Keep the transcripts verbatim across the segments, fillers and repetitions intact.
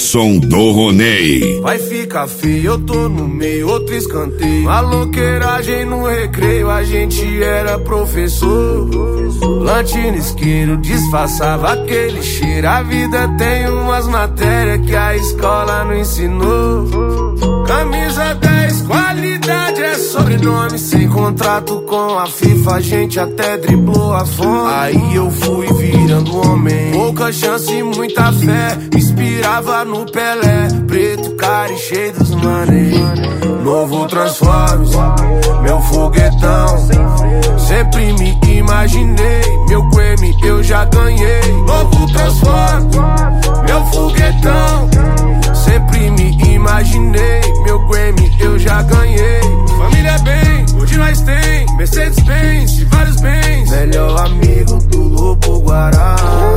Tucson do Ronei. Vai ficar feio, eu tô no meio, outro escanteio. Maloqueiragem no recreio, a gente era professor. Lantina isqueiro, disfarçava aquele cheiro. A vida tem umas matérias que a escola não ensinou. Camisa dez, qualidade é sobrenome. Sem contrato com a FIFA, a gente até driblou a fome. Aí eu fui virando homem, pouca chance e muita fé. Me inspirava no Pelé, preto, cara e cheio dos mané. Novo Transformers, meu foguetão. Sempre me imaginei, meu Grammy eu já ganhei. Novo Transformers, meu foguetão. Sempre me imaginei, meu Grammy eu já ganhei. Família bem, hoje nós tem Mercedes-Benz e vários bens. Melhor amigo do Lobo Guará.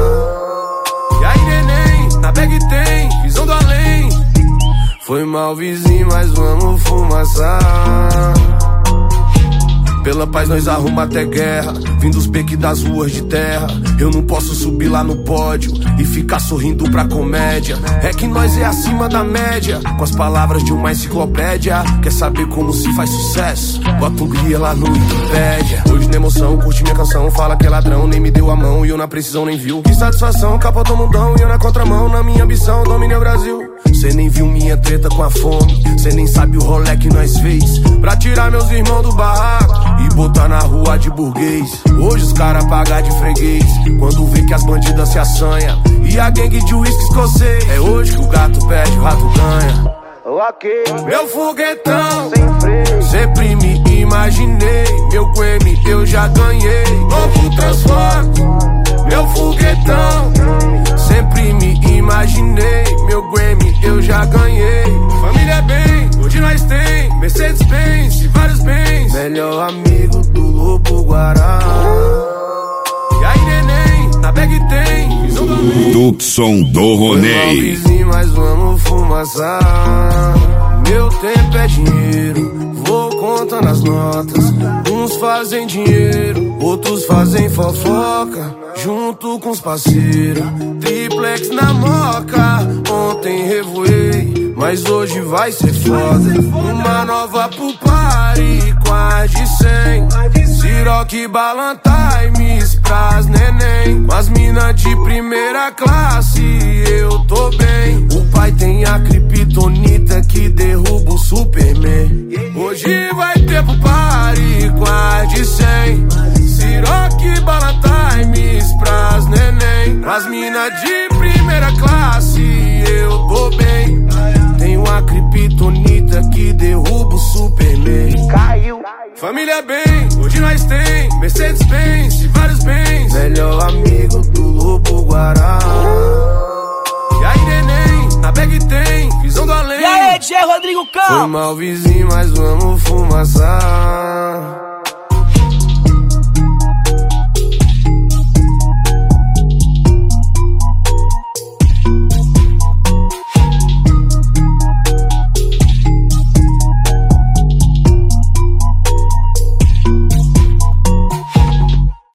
E aí neném, na bag tem visão do além. Foi mal vizinho, mas vamos fumaçar. Pela paz nós arruma até guerra, vindo os beques das ruas de terra. Eu não posso subir lá no pódio e ficar sorrindo pra comédia. É que nós é acima da média, com as palavras de uma enciclopédia. Quer saber como se faz sucesso? Bota um guia lá no Wikipédia. Hoje na emoção, curte minha canção, fala que é ladrão, nem me deu a mão e eu na precisão nem viu. Que satisfação, capa do mundão e eu na contramão. Na minha ambição, dominei o Brasil. Cê nem viu minha treta com a fome, cê nem sabe o rolê que nós fez pra tirar meus irmãos do barraco e botar na rua de burguês. Hoje os caras pagam de freguês quando vê que as bandidas se assanha e a gangue de uísque escocês. É hoje que o gato perde, o rato ganha. Okay. Meu foguetão, sempre me imaginei, meu Grammy eu já ganhei. Novo Transformers, meu foguetão. Sempre me imaginei, meu Grammy eu já ganhei. Família bem, hoje nós tem Mercedes-Benz e vários bens. Melhor amigo do Lobo Guará. E aí neném, na bag tem visão do além. Tucson do Ronei. Foi mal vizinho, mas vamos fumaçar. Meu tempo é dinheiro, vou contando as notas. Uns fazem dinheiro, outros fazem fofoca. Junto com os parceiros, triplex na moca. Ontem revoei, mas hoje vai ser foda. Uma nova pro party, com a de cem. Ciroc, Ballantimes pras neném. Com as mina de primeira classe, eu tô bem. O pai tem a criptonita que derruba o Superman. Hoje vai ter pro party, com a de cem. Ciroc, Ballantimes pras neném. Com as mina de primeira classe, eu tô bem. Tenho a criptonita que derruba o Superman. Caiu. Família bem, hoje nós tem Mercedes-Benz e vários bens. Melhor amigo do Lobo Guará. E aí neném, na bag tem visão do além. E aí, Tchê Rodrigo Campos. Foi mal vizinho, mas vamos fumaçar.